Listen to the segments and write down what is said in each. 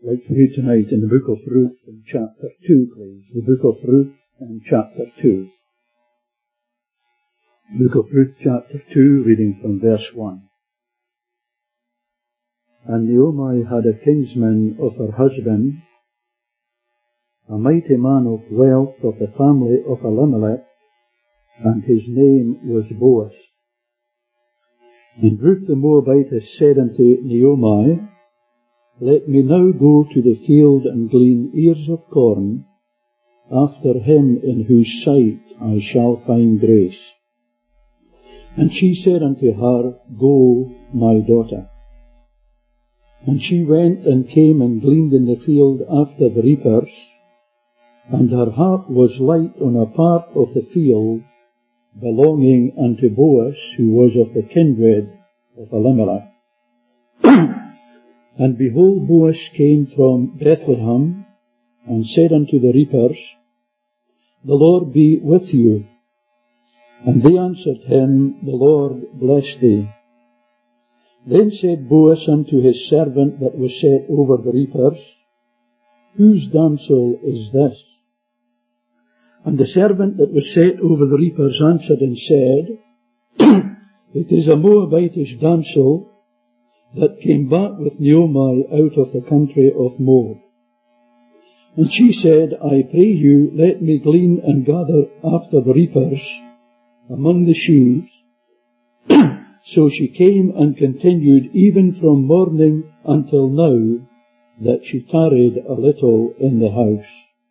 like to read tonight in the book of Ruth in chapter 2, please. The book of Ruth in chapter 2. Book of Ruth chapter 2, reading from verse 1. And Naomi had a kinsman of her husband, a mighty man of wealth of the family of Elimelech, and his name was Boaz. And Ruth the Moabitess said unto Naomi, Let me now go to the field and glean ears of corn, after him in whose sight I shall find grace. And she said unto her, Go, my daughter. And she went and came and gleaned in the field after the reapers, and her heart was light on a part of the field belonging unto Boaz, who was of the kindred of Elimelech. And behold, Boaz came from Bethlehem, and said unto the reapers, The Lord be with you. And they answered him, The Lord bless thee. Then said Boaz unto his servant that was set over the reapers, Whose damsel is this? And the servant that was set over the reapers answered and said, It is a Moabitish damsel that came back with Naomi out of the country of Moab. And she said, I pray you, let me glean and gather after the reapers among the sheaves. So she came and continued even from morning until now, that she tarried a little in the house.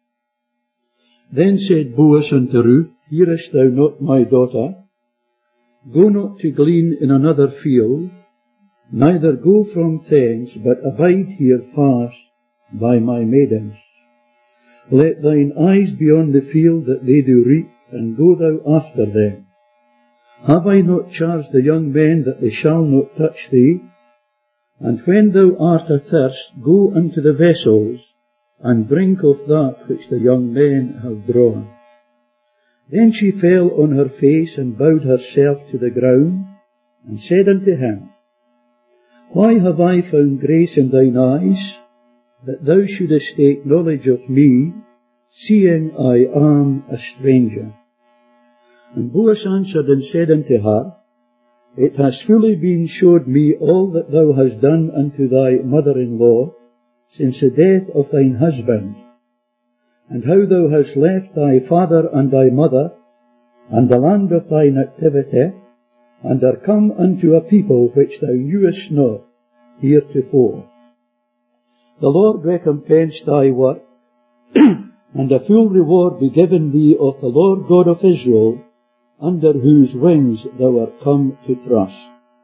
Then said Boaz unto Ruth, Hearest thou not, my daughter? Go not to glean in another field, neither go from thence, but abide here fast by my maidens. Let thine eyes be on the field that they do reap, and go thou after them. Have I not charged the young men that they shall not touch thee? And when thou art athirst, go unto the vessels, and drink of that which the young men have drawn. Then she fell on her face, and bowed herself to the ground, and said unto him, Why have I found grace in thine eyes, that thou shouldest take knowledge of me, seeing I am a stranger? And Boaz answered and said unto her, It has fully been showed me all that thou hast done unto thy mother-in-law, since the death of thine husband, and how thou hast left thy father and thy mother, and the land of thy nativity, and are come unto a people which thou knewest not heretofore. The Lord recompense thy work, and a full reward be given thee of the Lord God of Israel, under whose wings thou art come to trust.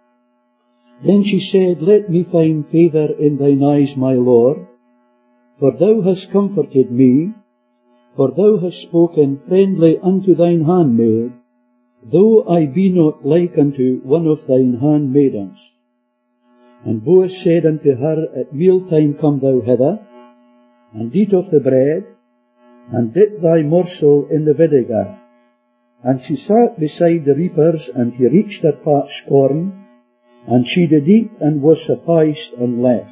Then she said, Let me find favour in thine eyes, my Lord, for thou hast comforted me, for thou hast spoken friendly unto thine handmaid, though I be not like unto one of thine handmaidens. And Boaz said unto her, At mealtime come thou hither, and eat of the bread, and dip thy morsel in the vinegar. And she sat beside the reapers, and he reached her parched corn, and she did eat, and was sufficed, and left.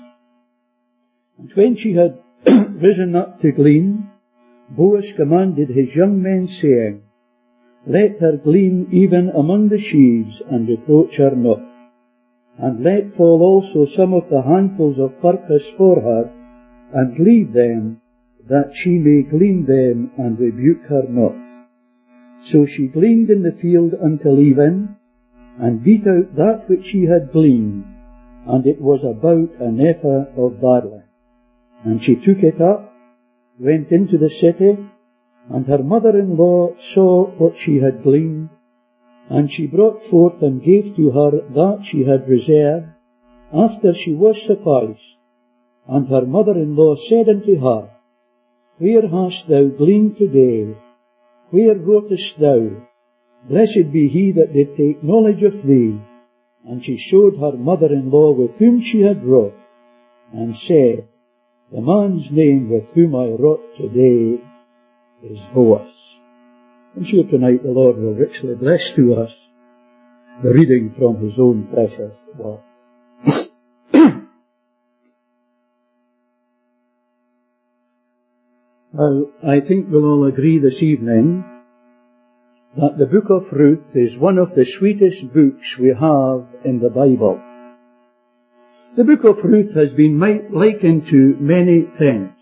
And when she had risen up to glean, Boaz commanded his young men, saying, Let her glean even among the sheaves, and reproach her not. And let fall also some of the handfuls of purpose for her, and leave them, that she may glean them, and rebuke her not. So she gleaned in the field until even, and beat out that which she had gleaned, and it was about an ephah of barley. And she took it up, went into the city, and her mother-in-law saw what she had gleaned, and she brought forth and gave to her that she had reserved, after she was sufficed. And her mother-in-law said unto her, Where hast thou gleaned today? Where wroughtest thou, Blessed be he that did take knowledge of thee? And she showed her mother-in-law with whom she had wrought, and said, The man's name with whom I wrought today is Boaz. I'm sure tonight the Lord will richly bless to us the reading from his own precious word. Well, I think we'll all agree this evening that the book of Ruth is one of the sweetest books we have in the Bible. The book of Ruth has been likened to many things.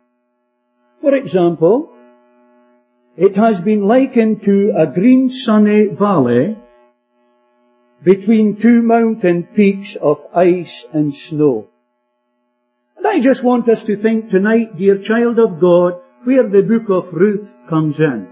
For example, it has been likened to a green sunny valley between two mountain peaks of ice and snow. And I just want us to think tonight, dear child of God, where the book of Ruth comes in.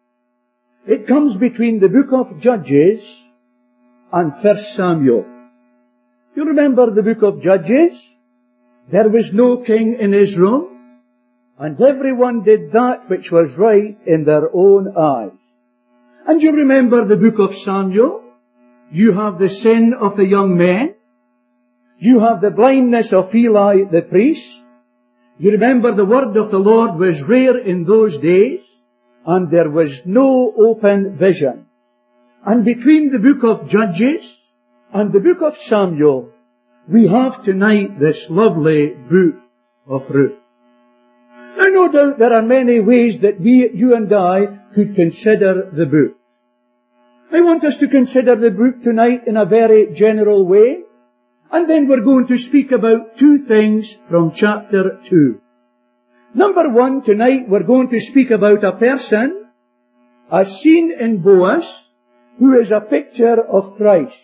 It comes between the book of Judges and 1 Samuel. You remember the book of Judges? There was no king in Israel, and everyone did that which was right in their own eyes. And you remember the book of Samuel? You have the sin of the young men. You have the blindness of Eli the priest. You remember the word of the Lord was rare in those days, and there was no open vision. And between the book of Judges and the book of Samuel, we have tonight this lovely book of Ruth. Now, no doubt there are many ways that you and I could consider the book. I want us to consider the book tonight in a very general way, and then we're going to speak about two things from chapter 2. Number one, tonight we're going to speak about a person, as seen in Boaz, who is a picture of Christ.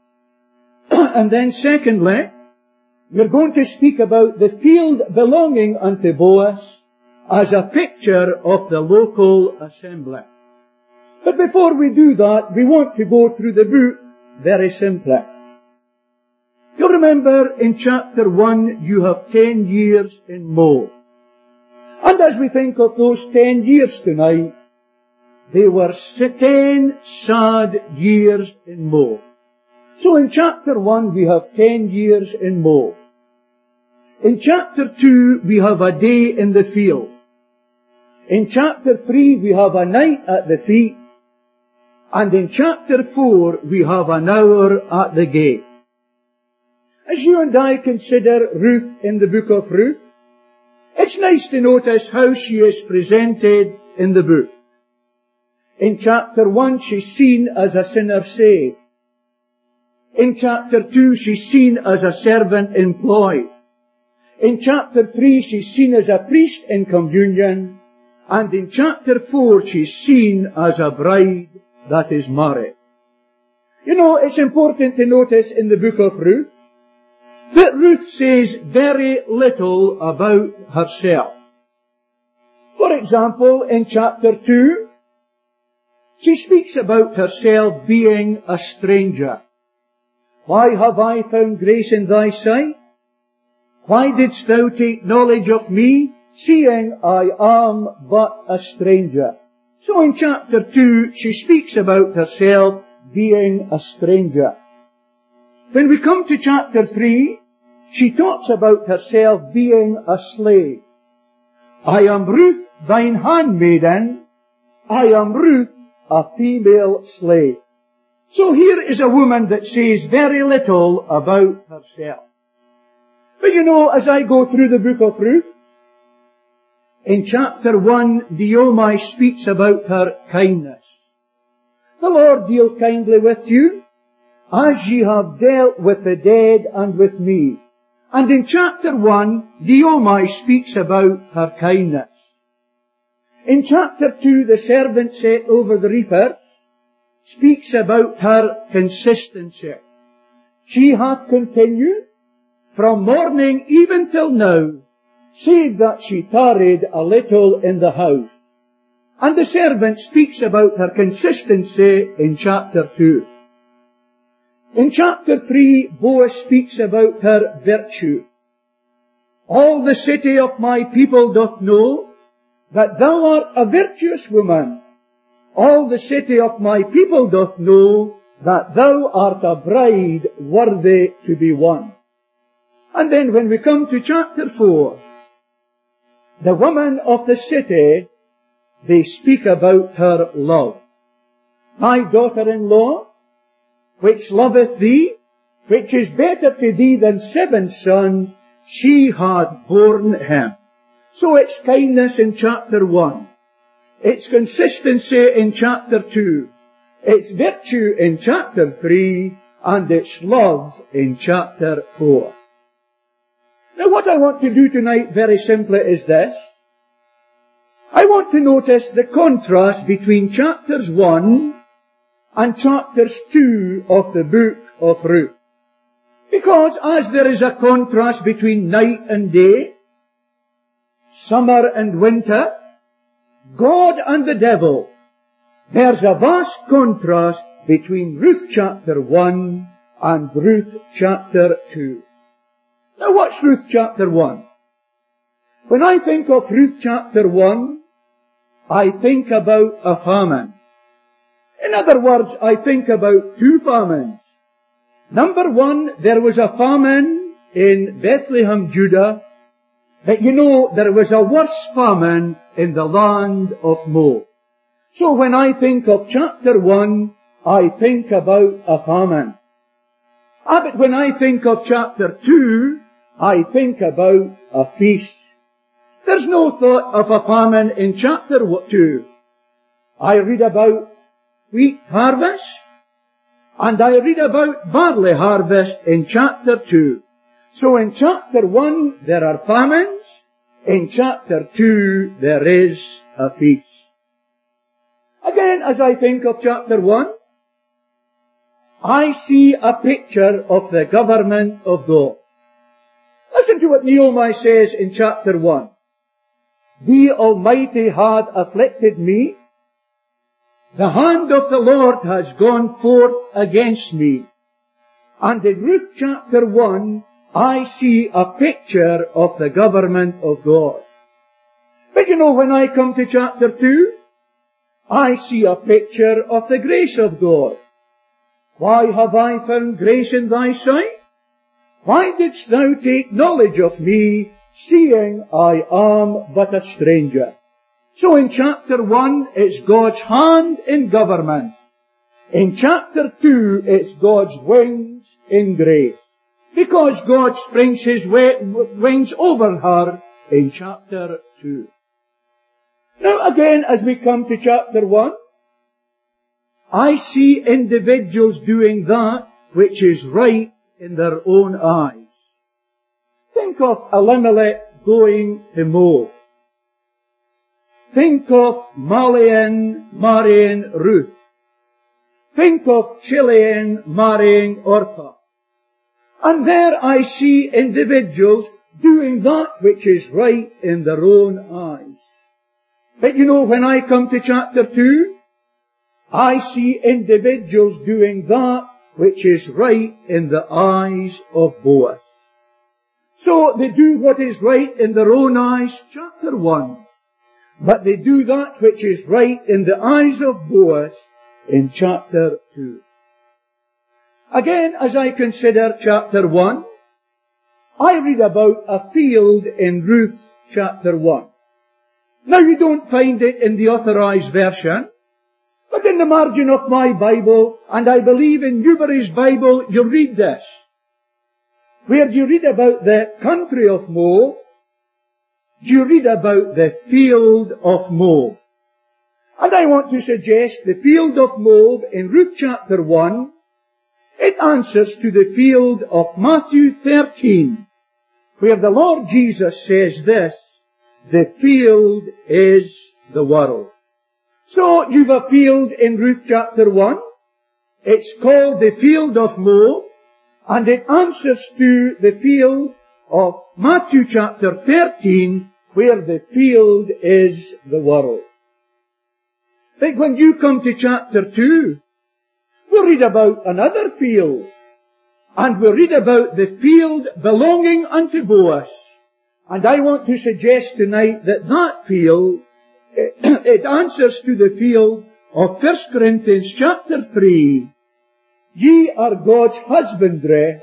And then secondly, we're going to speak about the field belonging unto Boaz as a picture of the local assembly. But before we do that, we want to go through the book very simply. You remember in chapter 1 you have 10 years in Moab. And as we think of those 10 years tonight, they were 10 sad years in Moab. So in chapter 1 we have 10 years in Moab. In chapter 2 we have a day in the field. In chapter 3 we have a night at the feet. And in chapter 4 we have an hour at the gate. As you and I consider Ruth in the book of Ruth, it's nice to notice how she is presented in the book. In chapter 1 she's seen as a sinner saved. In chapter 2 she's seen as a servant employed. In chapter 3 she's seen as a priest in communion. And in chapter 4 she's seen as a bride that is married. You know, it's important to notice in the book of Ruth that Ruth says very little about herself. For example, in chapter 2, she speaks about herself being a stranger. Why have I found grace in thy sight? Why didst thou take knowledge of me, seeing I am but a stranger? So in chapter 2, she speaks about herself being a stranger. When we come to chapter 3, she talks about herself being a slave. I am Ruth, thine handmaiden. I am Ruth, a female slave. So here is a woman that says very little about herself. But you know, as I go through the book of Ruth, in chapter 1, Naomi speaks about her kindness. The Lord deal kindly with you, as ye have dealt with the dead and with me. And in chapter 1, Naomi speaks about her kindness. In chapter 2, the servant set over the reaper speaks about her consistency. She hath continued from morning even till now, save that she tarried a little in the house. And the servant speaks about her consistency in chapter 2. In chapter 3, Boaz speaks about her virtue. All the city of my people doth know that thou art a virtuous woman. All the city of my people doth know that thou art a bride worthy to be won. And then when we come to chapter 4, the women of the city, they speak about her love. My daughter-in-law, which loveth thee, which is better to thee than 7 sons, she hath borne him. So it's kindness in chapter 1. It's consistency in chapter 2. It's virtue in chapter 3. And it's love in chapter 4. Now what I want to do tonight very simply is this. I want to notice the contrast between chapters 1 and chapters 2 of the book of Ruth. Because as there is a contrast between night and day, summer and winter, God and the devil, there's a vast contrast between Ruth chapter 1 and Ruth chapter 2. Now what's Ruth chapter 1? When I think of Ruth chapter 1, I think about a famine. In other words, I think about two famines. Number one, there was a famine in Bethlehem, Judah, but you know, there was a worse famine in the land of Moab. So when I think of chapter 1, I think about a famine. But when I think of chapter 2, I think about a feast. There's no thought of a famine in chapter 2. I read about wheat harvest, and I read about barley harvest in chapter 2. So in chapter 1 there are famines, in chapter 2 there is a feast. Again, as I think of chapter 1, I see a picture of the government of God. Listen to what Nehemiah says in chapter 1. The Almighty hath afflicted me. The hand of the Lord has gone forth against me. And in Ruth chapter 1, I see a picture of the government of God. But you know, when I come to chapter 2, I see a picture of the grace of God. Why have I found grace in thy sight? Why didst thou take knowledge of me, seeing I am but a stranger? So in chapter 1, it's God's hand in government. In chapter 2, it's God's wings in grace. Because God springs His wings over her in chapter 2. Now again, as we come to chapter 1, I see individuals doing that which is right in their own eyes. Think of Elimelech going to Moab. Think of Malian marrying Ruth. Think of Chilean marrying Orpah. And there I see individuals doing that which is right in their own eyes. But you know, when I come to chapter 2, I see individuals doing that which is right in the eyes of Boaz. So they do what is right in their own eyes, chapter 1. But they do that which is right in the eyes of Boaz in chapter 2. Again, as I consider chapter 1, I read about a field in Ruth chapter 1. Now you don't find it in the Authorized Version, but in the margin of my Bible, and I believe in Newbury's Bible, you read this, where you read about the country of Moab, you read about the field of Moab. And I want to suggest the field of Moab in Ruth chapter 1, it answers to the field of Matthew 13, where the Lord Jesus says this, the field is the world. So you've a field in Ruth chapter 1. It's called the field of Moab, and it answers to the field of Matthew chapter 13, where the field is the world. But when you come to chapter 2, we read about another field, and we read about the field belonging unto Boaz. And I want to suggest tonight that that field, it answers to the field of 1 Corinthians chapter 3. Ye are God's husbandry,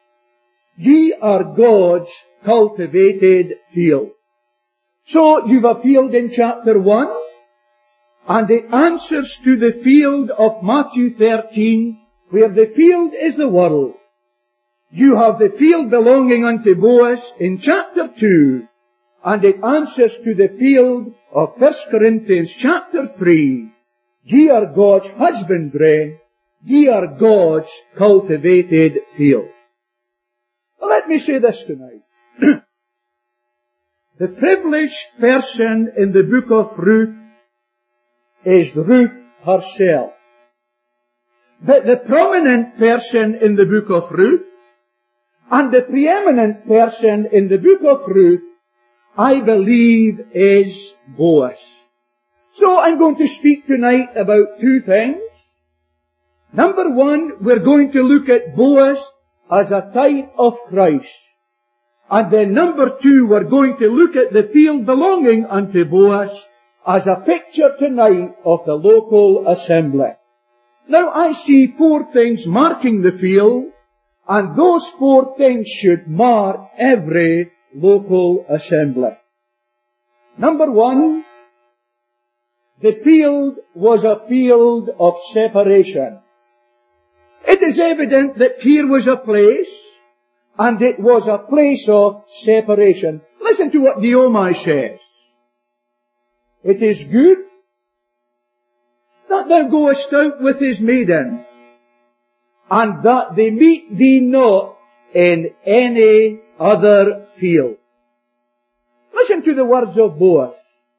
ye are God's cultivated field. So you've a field in chapter 1, and it answers to the field of Matthew 13, where the field is the world. You have the field belonging unto Boaz in chapter 2, And it answers to the field of 1 Corinthians chapter 3. Ye are God's husbandry, ye are God's cultivated field. Well, let me say this tonight. The privileged person in the book of Ruth is Ruth herself. But the prominent person in the book of Ruth and the preeminent person in the book of Ruth, I believe, is Boaz. So I'm going to speak tonight about two things. Number one, we're going to look at Boaz as a type of Christ. And then number two, we're going to look at the field belonging unto Boaz as a picture tonight of the local assembly. Now I see four things marking the field, and those four things should mark every local assembly. Number one, the field was a field of separation. It is evident that here was a place, and it was a place of separation. Listen to what Naomi says. It is good that thou goest out with his maiden, and that they meet thee not in any other field. Listen to the words of Boaz.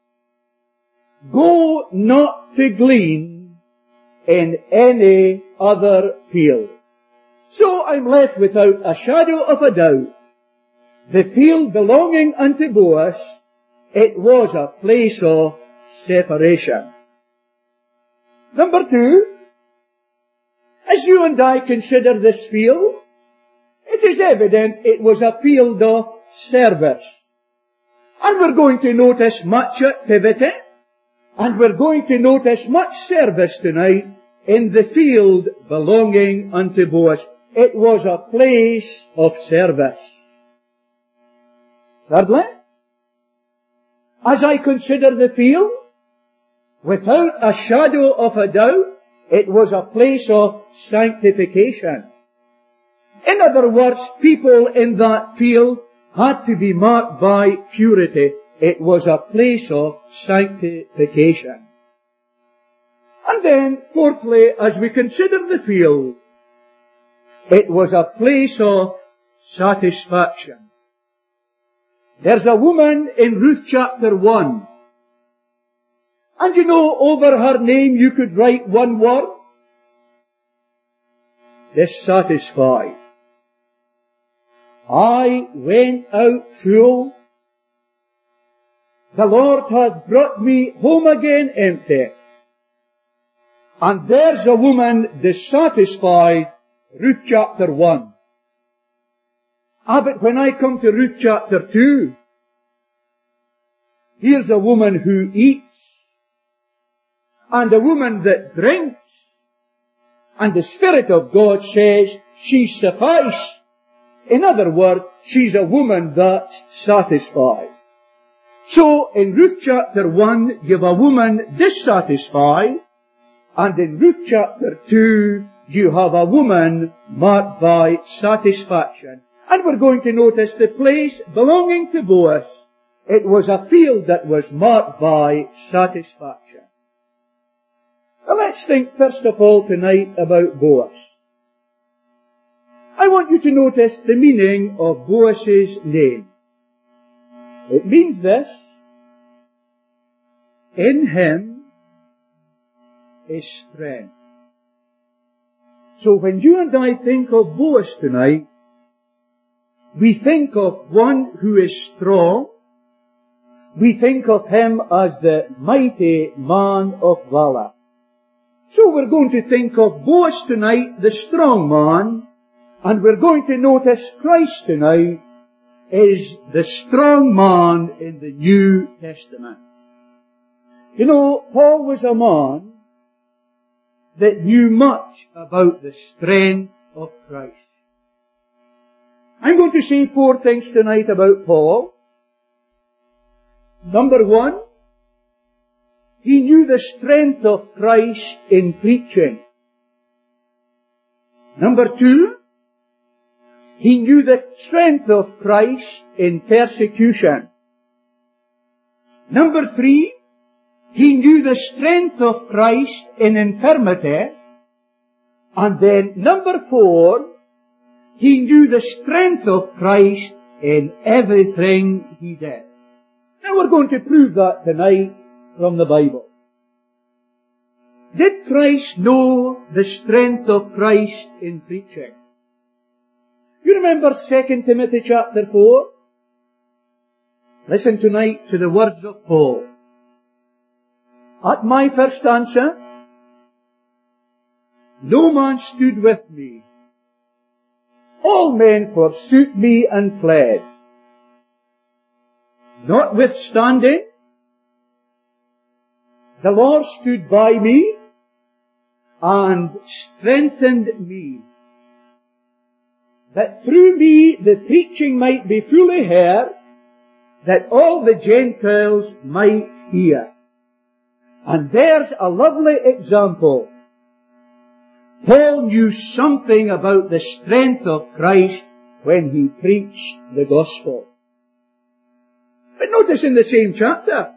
Go not to glean in any other field. So I'm left without a shadow of a doubt. The field belonging unto Boaz, it was a place of separation. Number two, as you and I consider this field, it is evident it was a field of service. And we're going to notice much activity, and we're going to notice much service tonight in the field belonging unto Boaz. It was a place of service. Thirdly, as I consider the field, without a shadow of a doubt, it was a place of sanctification. In other words, people in that field had to be marked by purity. It was a place of sanctification. And then, fourthly, as we consider the field, it was a place of satisfaction. There's a woman in Ruth chapter 1. And you know, over her name you could write one word. Dissatisfied. I went out full. The Lord hath brought me home again empty. And there's a woman dissatisfied, Ruth chapter 1. But when I come to Ruth chapter 2, here's a woman who eats, and a woman that drinks, and the Spirit of God says she's sufficed. In other words, she's a woman that's satisfied. So, in Ruth chapter 1, you have a woman dissatisfied, and in Ruth chapter 2, you have a woman marked by satisfaction. And we're going to notice the place belonging to Boaz. It was a field that was marked by satisfaction. Now let's think first of all tonight about Boaz. I want you to notice the meaning of Boaz's name. It means this: in him is strength. So when you and I think of Boaz tonight, we think of one who is strong. We think of him as the mighty man of valor. So we're going to think of Boaz tonight, the strong man, and we're going to notice Christ tonight is the strong man in the New Testament. You know, Paul was a man that knew much about the strength of Christ. I'm going to say four things tonight about Paul. Number one, he knew the strength of Christ in preaching. Number two, he knew the strength of Christ in persecution. Number 3, he knew the strength of Christ in infirmity. And then number 4, he knew the strength of Christ in everything he did. Now we're going to prove that tonight from the Bible. Did Christ know the strength of Christ in preaching? You remember 2 Timothy chapter 4? Listen tonight to the words of Paul. At my first answer, no man stood with me. All men forsook me and fled. Notwithstanding, the Lord stood by me and strengthened me, that through me the preaching might be fully heard, that all the Gentiles might hear. And there's a lovely example. Paul knew something about the strength of Christ when he preached the gospel. But notice in the same chapter,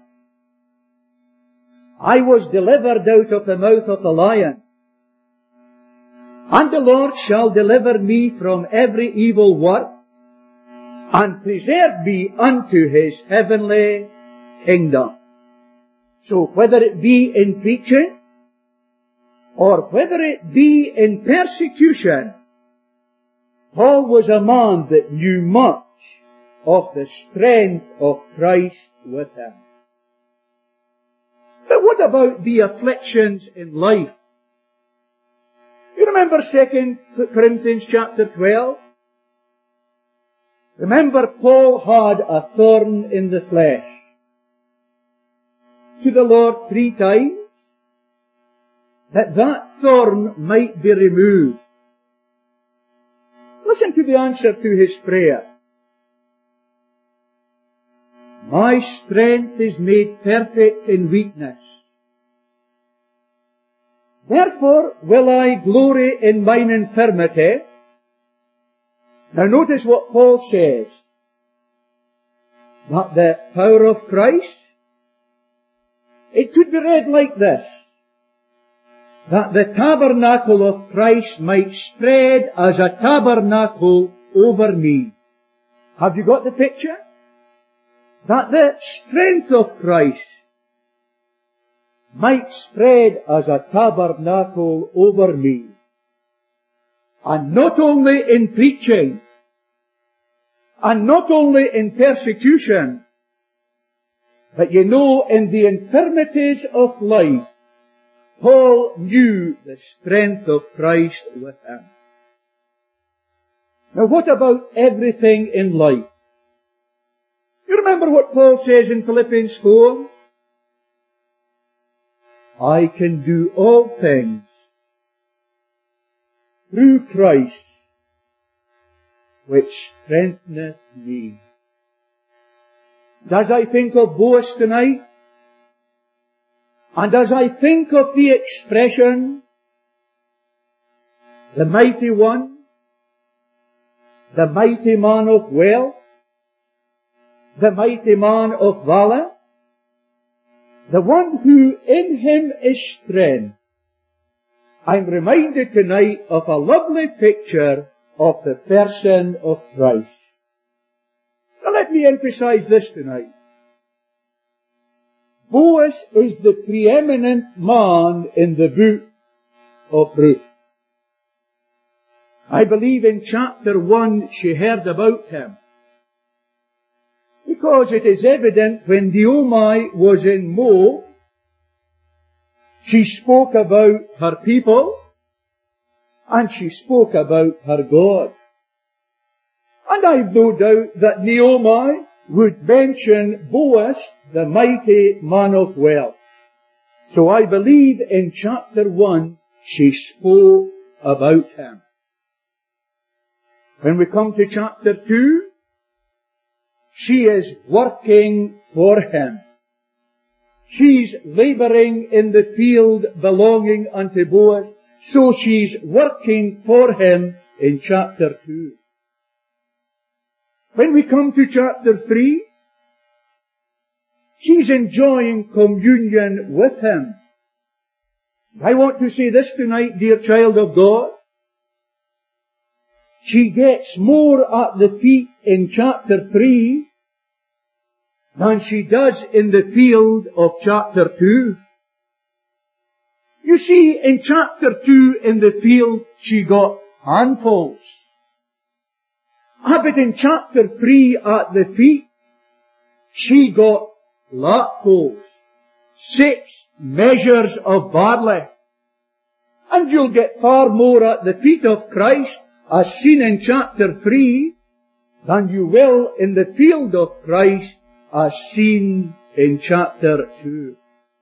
I was delivered out of the mouth of the lion, and the Lord shall deliver me from every evil work, and preserve me unto his heavenly kingdom. So whether it be in preaching, or whether it be in persecution, Paul was a man that knew much of the strength of Christ with him. But what about the afflictions in life? You remember 2 Corinthians chapter 12? Remember, Paul had a thorn in the flesh. To the Lord 3 times, that thorn might be removed. Listen to the answer to his prayer. My strength is made perfect in weakness. Therefore will I glory in mine infirmity. Now notice what Paul says. That the power of Christ, it could be read like this. That the tabernacle of Christ might spread as a tabernacle over me. Have you got the picture? That the strength of Christ might spread as a tabernacle over me. And not only in preaching, and not only in persecution, but you know, in the infirmities of life, Paul knew the strength of Christ with him. Now what about everything in life? You remember what Paul says in Philippians 4? I can do all things through Christ, which strengtheneth me. And as I think of Boaz tonight, and as I think of the expression, the mighty one, the mighty man of wealth, the mighty man of valor, the one who in him is strength, I'm reminded tonight of a lovely picture of the person of Christ. Now let me emphasize this tonight. Boaz is the preeminent man in the book of Ruth. I believe in chapter 1 she heard about him. Because it is evident when Naomi was in Moab, she spoke about her people, and she spoke about her God. And I've no doubt that Naomi would mention Boaz, the mighty man of wealth. So I believe in chapter 1 she spoke about him. When we come to chapter 2, she is working for him. She's labouring in the field belonging unto Boaz, so she's working for him in chapter 2. When we come to chapter 3, she's She's enjoying communion with Him. I want to say this tonight, dear child of God. She gets more at the feet in chapter 3 than she does in the field of chapter 2. You see, in chapter 2 in the field, she got handfuls. But in chapter 3 at the feet, she got lapfuls, 6 measures of barley. And you'll get far more at the feet of Christ, as seen in chapter 3, than you will in the field of Christ, as seen in chapter 2.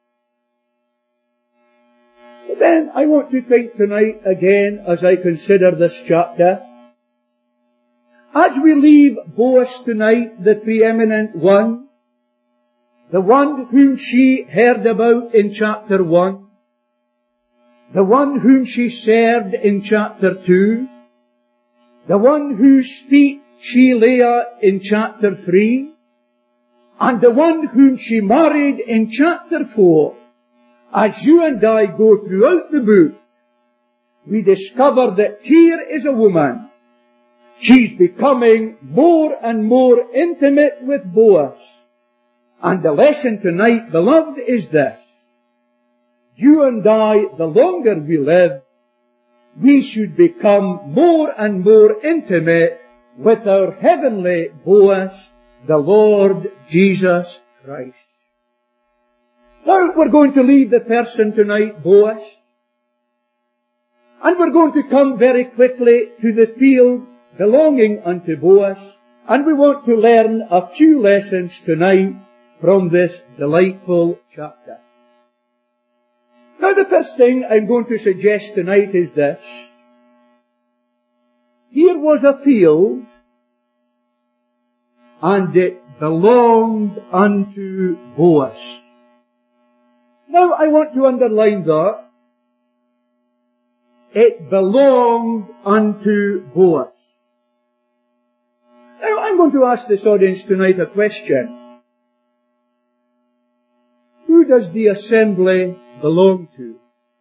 But then I want to think tonight again, as I consider this chapter, as we leave Boaz tonight, the preeminent one, the one whom she heard about in chapter 1, the one whom she served in chapter 2, the one whose feet she lay at in chapter 3, and the one whom she married in chapter 4, as you and I go throughout the book, we discover that here is a woman. She's becoming more and more intimate with Boaz. And the lesson tonight, beloved, is this. You and I, the longer we live, we should become more and more intimate with our heavenly Boaz, the Lord Jesus Christ. Now we're going to leave the person tonight, Boaz, and we're going to come very quickly to the field belonging unto Boaz, and we want to learn a few lessons tonight from this delightful chapter. Now the first thing I'm going to suggest tonight is this. Here was a field, and it belonged unto Boaz. Now I want to underline that. It belonged unto Boaz. Now I'm going to ask this audience tonight a question. Who does the assembly belong to?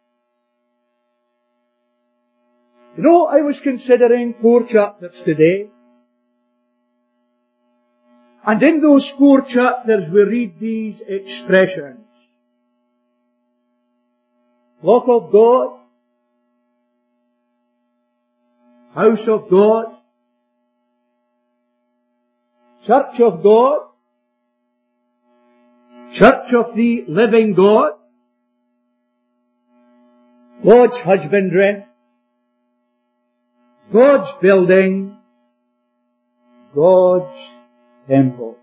You know, I was considering 4 chapters today. And in those 4 chapters we read these expressions. Flock of God, house of God, church of God, church of the living God, God's husbandry, God's building, God's temple.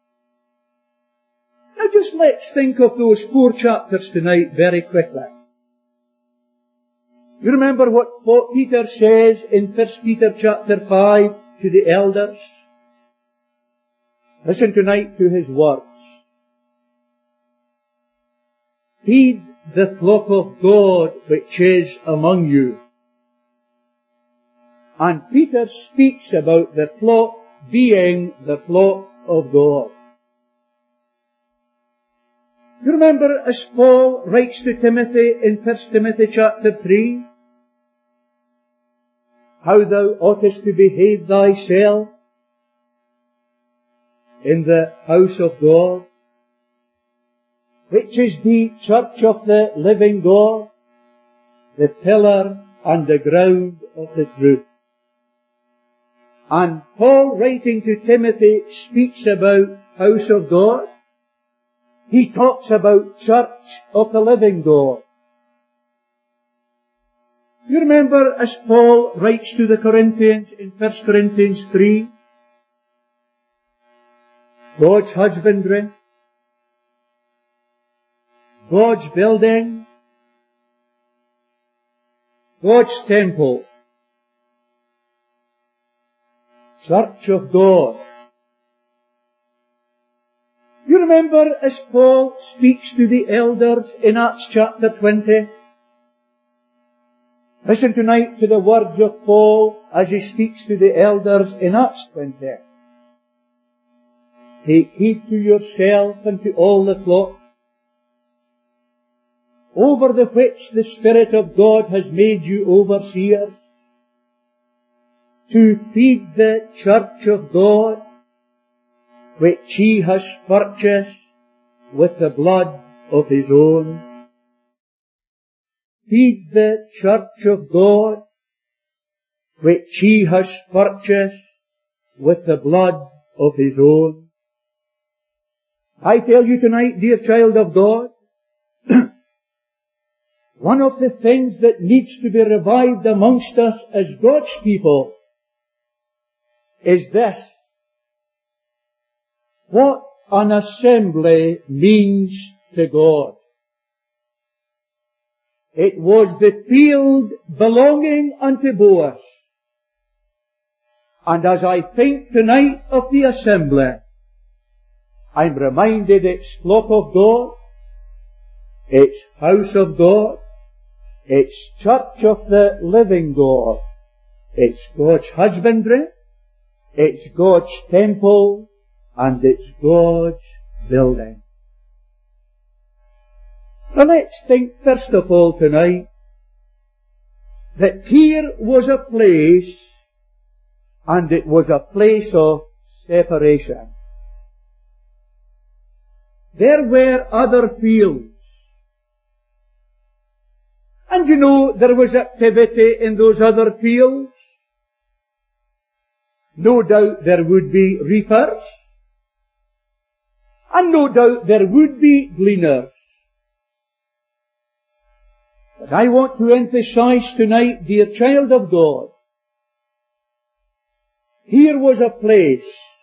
Now just let's think of those 4 chapters tonight very quickly. You remember what Peter says in 1 Peter chapter 5 to the elders? Listen tonight to his words. Feed the flock of God which is among you. And Peter speaks about the flock being the flock of God. You remember as Paul writes to Timothy in 1 Timothy chapter 3, how thou oughtest to behave thyself in the house of God, which is the church of the living God, the pillar and the ground of the truth. And Paul, writing to Timothy, speaks about house of God. He talks about church of the living God. You remember as Paul writes to the Corinthians in 1 Corinthians 3, God's husbandry, God's building, God's temple, church of God. You remember as Paul speaks to the elders in Acts chapter 20? Listen tonight to the words of Paul as he speaks to the elders in Acts 20. Take heed to yourself and to all the flock, over the which the Spirit of God has made you overseers, to feed the church of God, which he has purchased with the blood of his own. Feed the church of God, which he has purchased with the blood of his own. I tell you tonight, dear child of God, one of the things that needs to be revived amongst us as God's people is this: what an assembly means to God. It was the field belonging unto Boaz. And as I think tonight of the assembly, I'm reminded it's flock of God, it's house of God, it's church of the living God, it's God's husbandry, it's God's temple, and it's God's building. Now let's think first of all tonight that here was a place, and it was a place of separation. There were other fields. And you know, there was activity in those other fields. No doubt there would be reapers. And no doubt there would be gleaners. But I want to emphasize tonight, dear child of God, here was a place,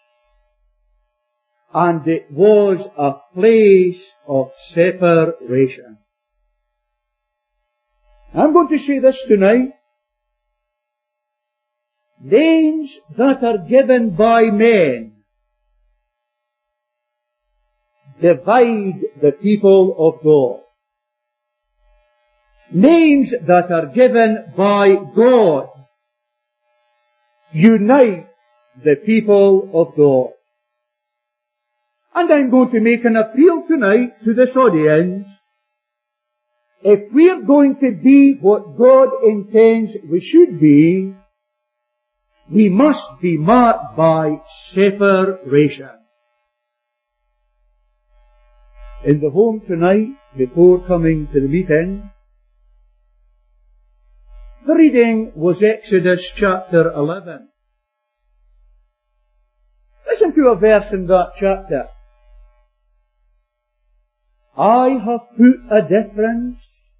and it was a place of separation. I'm going to say this tonight. Names that are given by men divide the people of God. Names that are given by God unite the people of God. And I'm going to make an appeal tonight to this audience. If we're going to be what God intends we should be, we must be marked by separation. In the home tonight, before coming to the meeting, the reading was Exodus chapter 11. Listen to a verse in that chapter. I have put a difference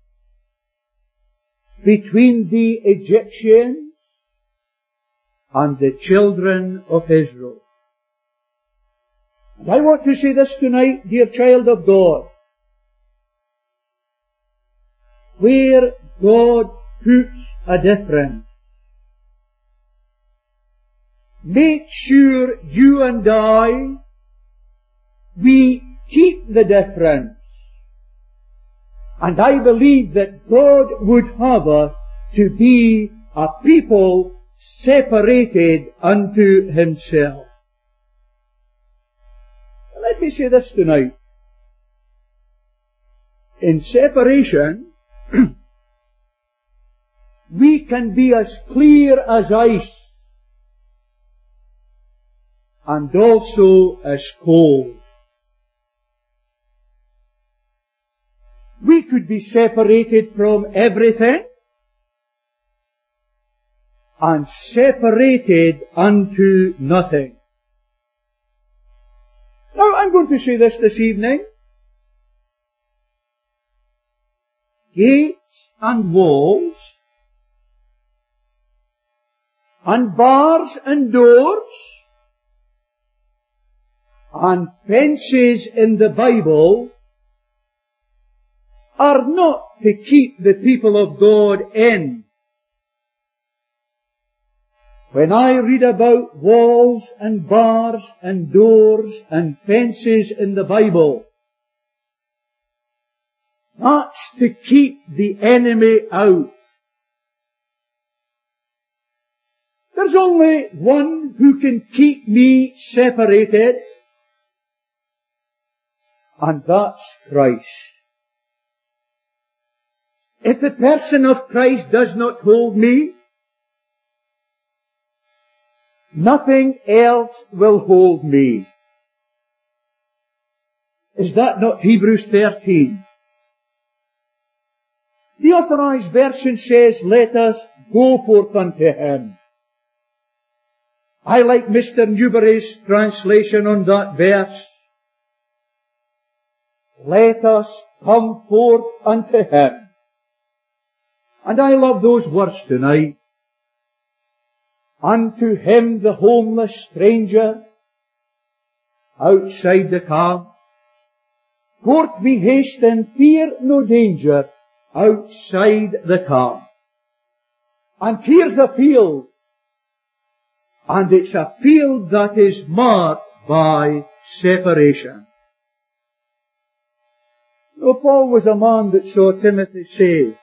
between the Egyptians and the children of Israel. And I want to say this tonight, dear child of God. Where God puts a difference, make sure you and I, we keep the difference. And I believe that God would have us to be a people separated unto Himself. Let me say this tonight. In separation, we can be as clear as ice and also as cold. We could be separated from everything and separated unto nothing. Now, I'm going to say this evening. Gates and walls and bars and doors and fences in the Bible are not to keep the people of God in. When I read about walls and bars and doors and fences in the Bible, that's to keep the enemy out. There's only one who can keep me separated, And that's Christ. If the person of Christ does not hold me, nothing else will hold me. Is that not Hebrews 13? The Authorized Version says, let us go forth unto Him. I like Mr. Newberry's translation on that verse. Let us come forth unto Him. And I love those words tonight. Unto Him the homeless stranger, outside the camp. Forth we hasten, fear no danger, outside the camp. And here's a field, and it's a field that is marked by separation. So Paul was a man that saw Timothy saved.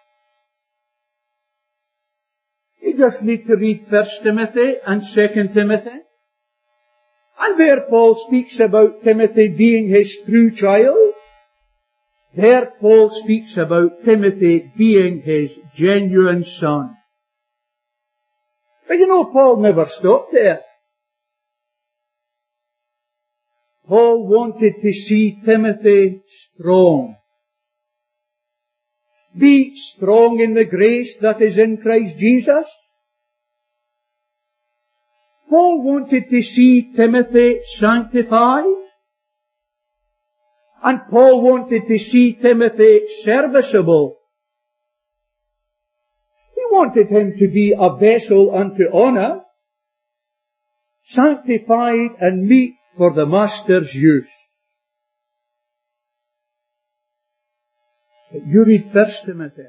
You just need to read 1 Timothy and 2 Timothy. And there Paul speaks about Timothy being his true child. There Paul speaks about Timothy being his genuine son. But you know, Paul never stopped there. Paul wanted to see Timothy strong. Be strong in the grace that is in Christ Jesus. Paul wanted to see Timothy sanctified. And Paul wanted to see Timothy serviceable. He wanted him to be a vessel unto honour, sanctified and meet for the Master's use. But you read 1 Timothy,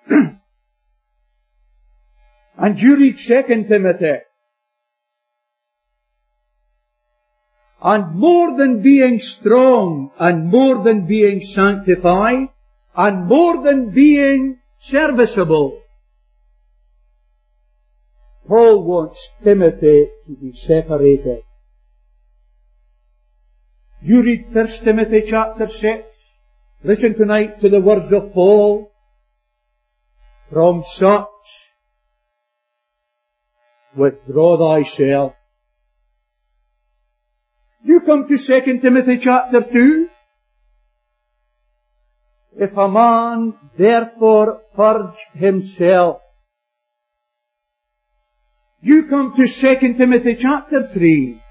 and you read 2 Timothy, and more than being strong, and more than being sanctified, and more than being serviceable, Paul wants Timothy to be separated. You read 1 Timothy chapter 6. Listen tonight to the words of Paul. From such, withdraw thyself. You come to 2 Timothy chapter 2. If a man therefore purge himself. You come to 2 Timothy chapter 3.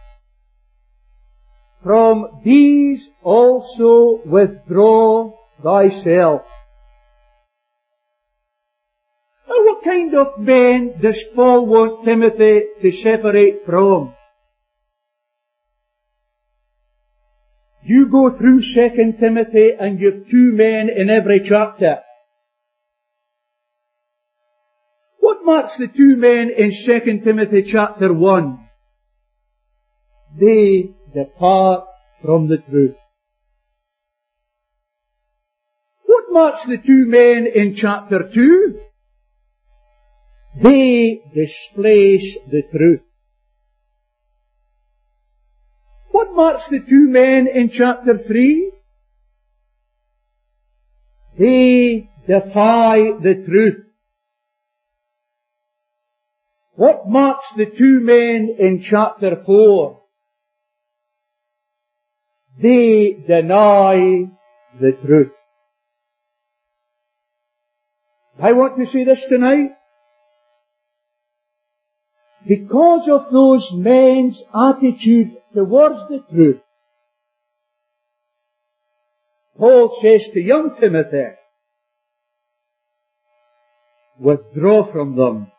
From these also withdraw thyself. Now what kind of men does Paul want Timothy to separate from? You go through 2 Timothy and you've 2 men in every chapter. What marks the 2 men in 2 Timothy chapter 1? They depart from the truth. What marks the 2 men in chapter 2? They displace the truth. What marks the 2 men in chapter 3? They defy the truth. What marks the 2 men in chapter 4? They deny the truth. I want to say this tonight. Because of those men's attitude towards the truth, Paul says to young Timothy, withdraw from them.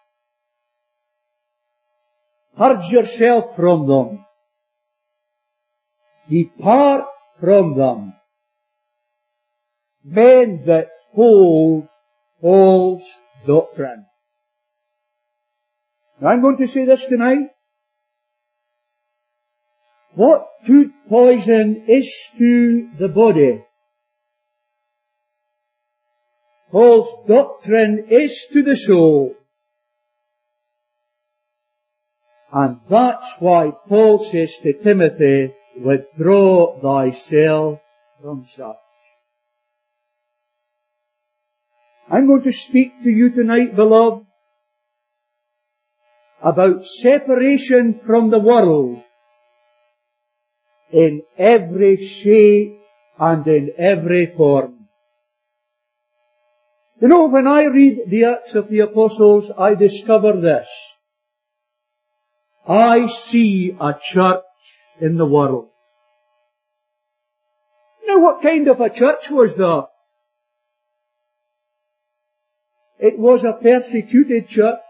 Purge yourself from them. Depart from them. Men that hold false doctrine. Now I'm going to say this tonight. What food poison is to the body, false doctrine is to the soul. And that's why Paul says to Timothy, withdraw thyself from such. I'm going to speak to you tonight, beloved, about separation from the world in every shape and in every form. You know, when I read the Acts of the Apostles, I discover this. I see a church in the world. Now, what kind of a church was that? It was a persecuted church.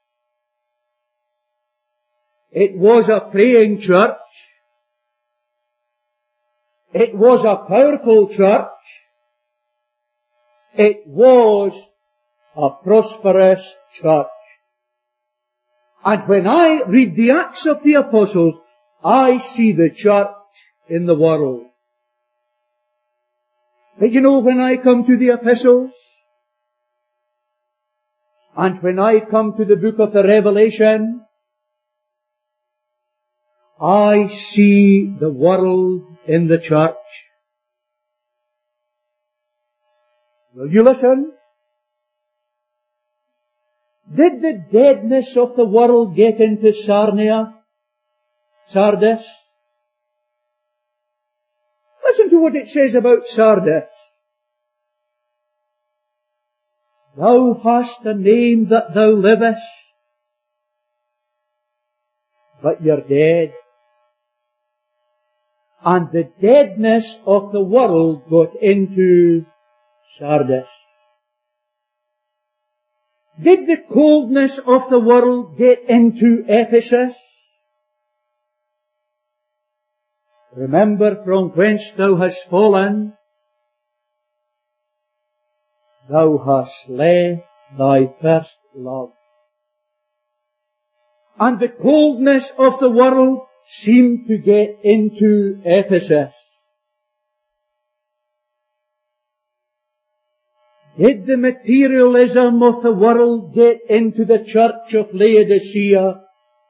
It was a praying church. It was a powerful church. It was a prosperous church. And when I read the Acts of the Apostles, I see the church in the world. But you know, when I come to the epistles, and when I come to the book of the Revelation, I see the world in the church. Will you listen? Did the deadness of the world get into Sardis? Listen to what it says about Sardis. Thou hast a name that thou livest, but you're dead. And the deadness of the world got into Sardis. Did the coldness of the world get into Ephesus? Remember from whence thou hast fallen. Thou hast left thy first love. And the coldness of the world seemed to get into Ephesus. Did the materialism of the world get into the church of Laodicea,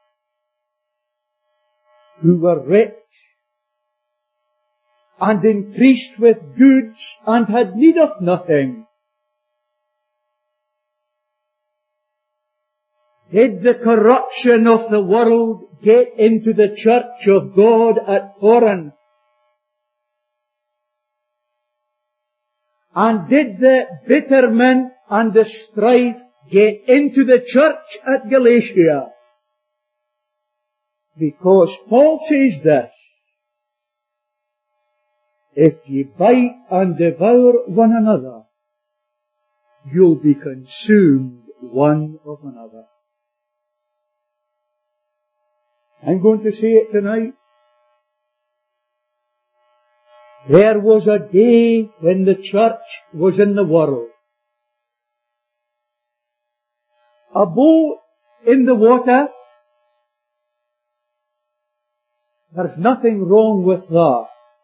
who were rich and increased with goods and had need of nothing? Did the corruption of the world get into the church of God at Corinth? And did the bitterment and the strife get into the church at Galatia? Because Paul says this, if ye bite and devour one another, you'll be consumed one of another. I'm going to say it tonight. There was a day when the church was in the world. A boat in the water. There's nothing wrong with that.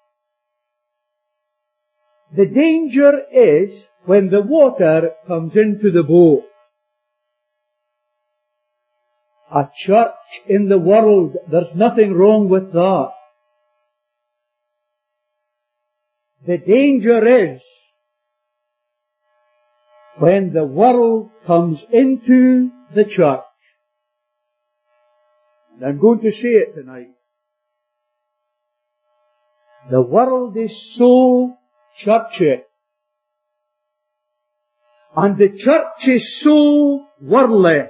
The danger is when the water comes into the boat. A church in the world, there's nothing wrong with that. The danger is when the world comes into the church. And I'm going to say it tonight. The world is so churchy. And the church is so worldly.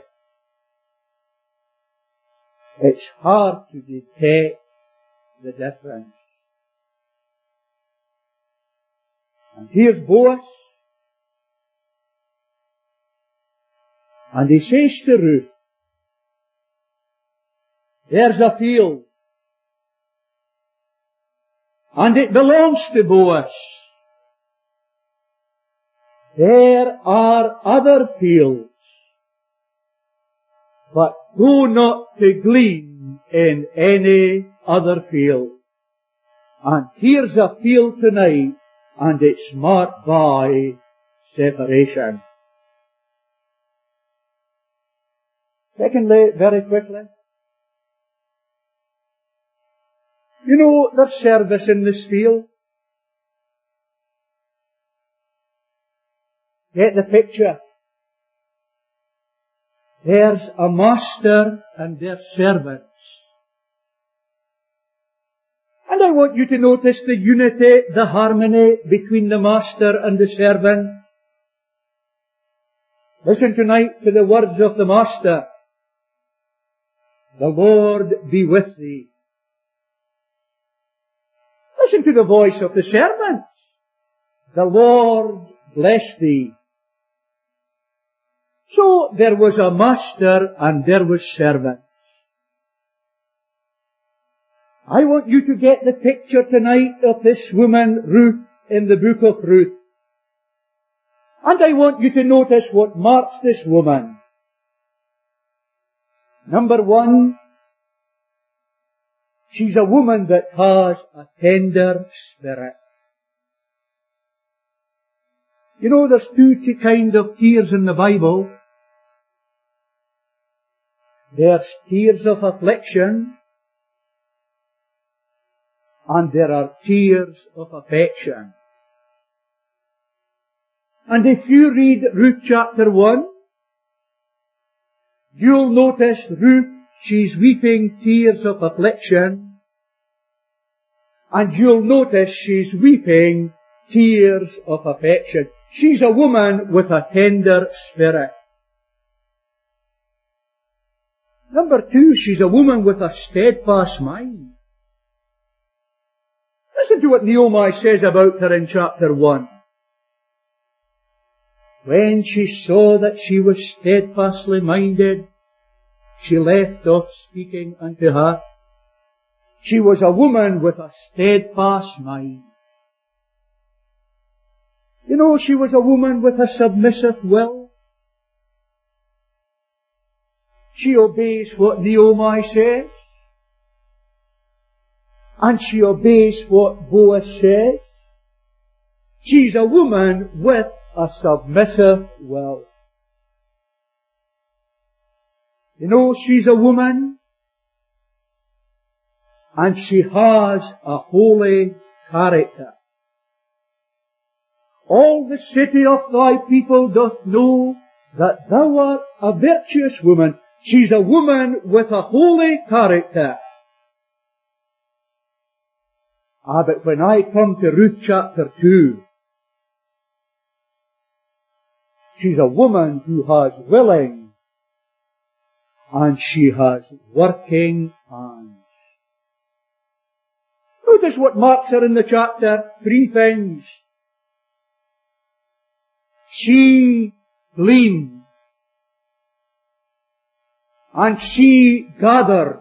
It's hard to detect the difference. And here's Boaz. And he says to Ruth, there's a field. And it belongs to Boaz. There are other fields. But go not to glean in any other field. And here's a field tonight, and it's marked by separation. Secondly, very quickly, you know, there's service in this field. Get the picture. There's a master and their servants. And I want you to notice the unity, the harmony between the master and the servant. Listen tonight to the words of the master. The Lord be with thee. Listen to the voice of the servant. The Lord bless thee. So there was a master and there was servants. I want you to get the picture tonight of this woman, Ruth, in the book of Ruth. And I want you to notice what marks this woman. Number one, she's a woman that has a tender spirit. You know, there's two kinds of tears in the Bible. There's tears of affliction, and there are tears of affection. And if you read Ruth chapter 1, you'll notice Ruth, she's weeping tears of affliction, and you'll notice she's weeping tears of affection. She's a woman with a tender spirit. Number two, she's a woman with a steadfast mind. Listen to what Naomi says about her in chapter 1. When she saw that she was steadfastly minded, she left off speaking unto her. She was a woman with a steadfast mind. You know, she was a woman with a submissive will. She obeys what Naomi says. And she obeys what Boaz says. She's a woman with a submissive will. You know, she's a woman, and she has a holy character. All the city of thy people doth know that thou art a virtuous woman. She's a woman with a holy character. But when I come to Ruth chapter 2, she's a woman who has willing and she has working hands. Notice what marks her in the chapter. 3 things. She gleaned, and she gathered,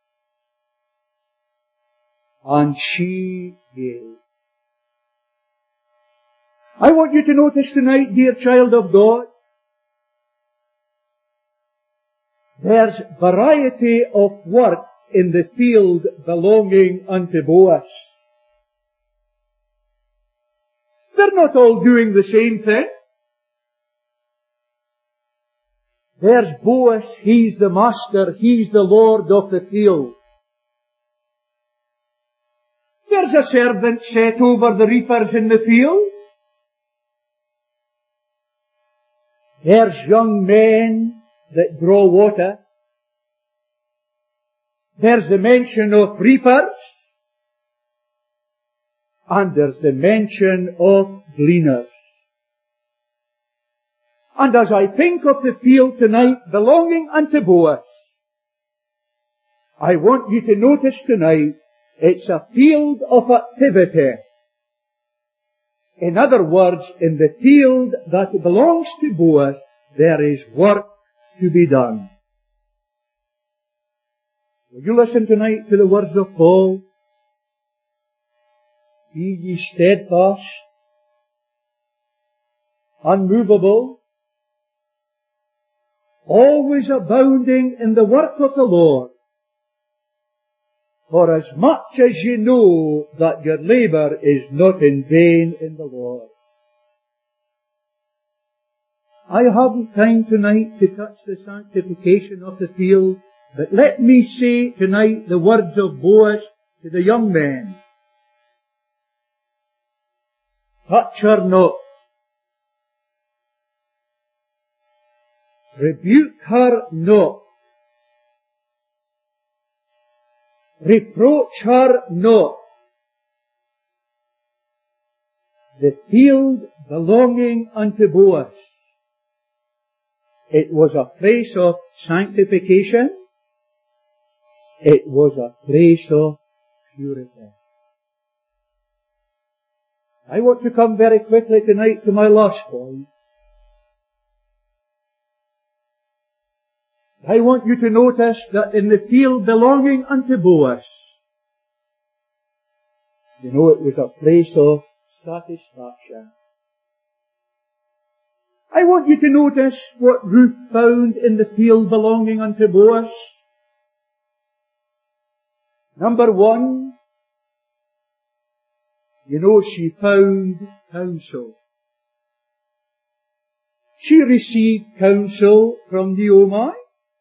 and she gave. I want you to notice tonight, dear child of God, there's variety of work in the field belonging unto Boaz. They're not all doing the same thing. There's Boaz, he's the master, he's the lord of the field. There's a servant set over the reapers in the field. There's young men that draw water. There's the mention of reapers. And there's the mention of gleaners. And as I think of the field tonight belonging unto Boaz, I want you to notice tonight, it's a field of activity. In other words, in the field that belongs to Boaz, there is work to be done. Will you listen tonight to the words of Paul? Be ye steadfast, unmovable, always abounding in the work of the Lord, for as much as ye know that your labour is not in vain in the Lord. I haven't time tonight to touch the sanctification of the field, but let me say tonight the words of Boaz to the young men. Touch her not, Rebuke her not. Reproach her not. The field belonging unto Boaz. It was a place of sanctification. It was a place of purity. I want to come very quickly tonight to my last point. I want you to notice that in the field belonging unto Boaz, it was a place of satisfaction. I want you to notice what Ruth found in the field belonging unto Boaz. Number one, she found counsel. She received counsel from Naomi.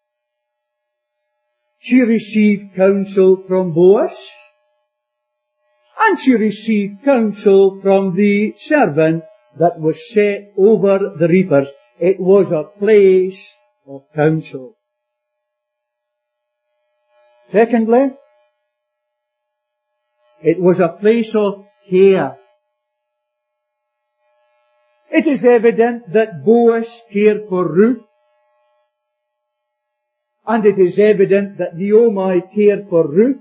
She received counsel from Boaz. And she received counsel from the servant that was set over the reapers. It was a place of counsel. Secondly, it was a place of care. It is evident that Boaz cared for Ruth, and it is evident that Naomi cared for Ruth,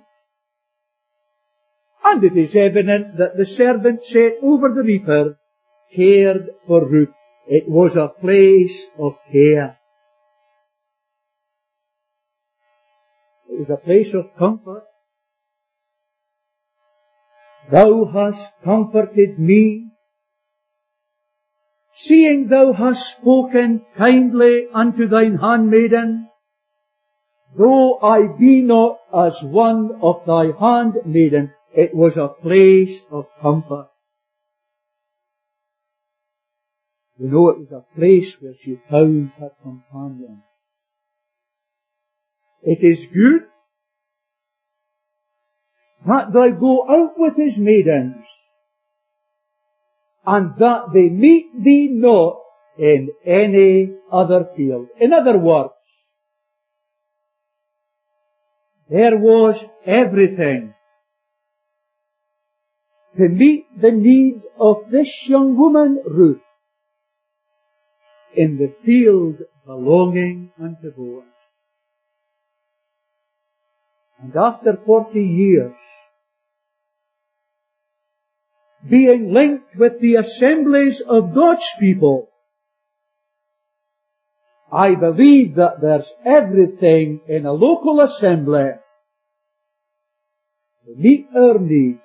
and it is evident that the servant set over the reaper cared for Ruth. It was a place of care. It was a place of comfort. Thou hast comforted me, seeing thou hast spoken kindly unto thine handmaiden, though I be not as one of thy handmaiden. It was a place of comfort. It was a place where she found her companion. It is good that thou go out with his maidens, and that they meet thee not in any other field. In other words, there was everything to meet the need of this young woman, Ruth, in the field belonging unto Boaz. And after 40 years, being linked with the assemblies of God's people, I believe that there's everything in a local assembly to meet our needs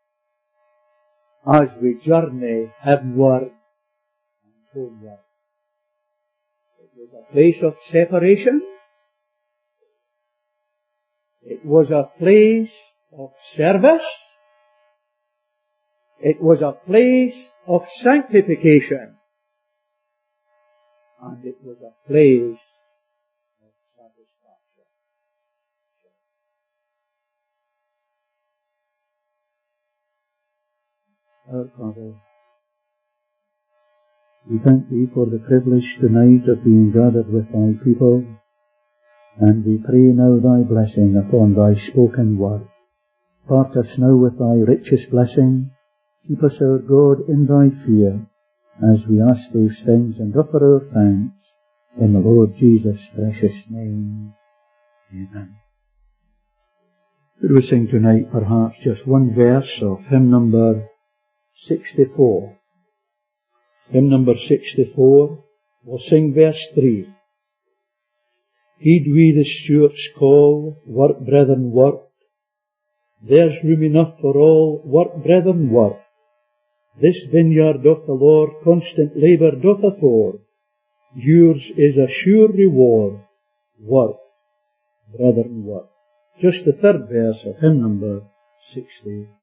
as we journey heavenward and homeward. It was a place of separation. It was a place of service. It was a place of sanctification. And it was a place of satisfaction. Our Father, we thank Thee for the privilege tonight of being gathered with Thy people, and we pray now Thy blessing upon Thy spoken word. Part us now with Thy richest blessing. Keep us, our God, in Thy fear, as we ask those things and offer our thanks in the Lord Jesus' precious name. Amen. Could we sing tonight perhaps just one verse of hymn number 64? Hymn number 64, we'll sing verse 3. Heed we the steward's call, work, brethren, work. There's room enough for all, work, brethren, work. This vineyard doth the Lord constant labour doth afford. Yours is a sure reward. Work, brethren, work. Just the third verse of hymn number 64.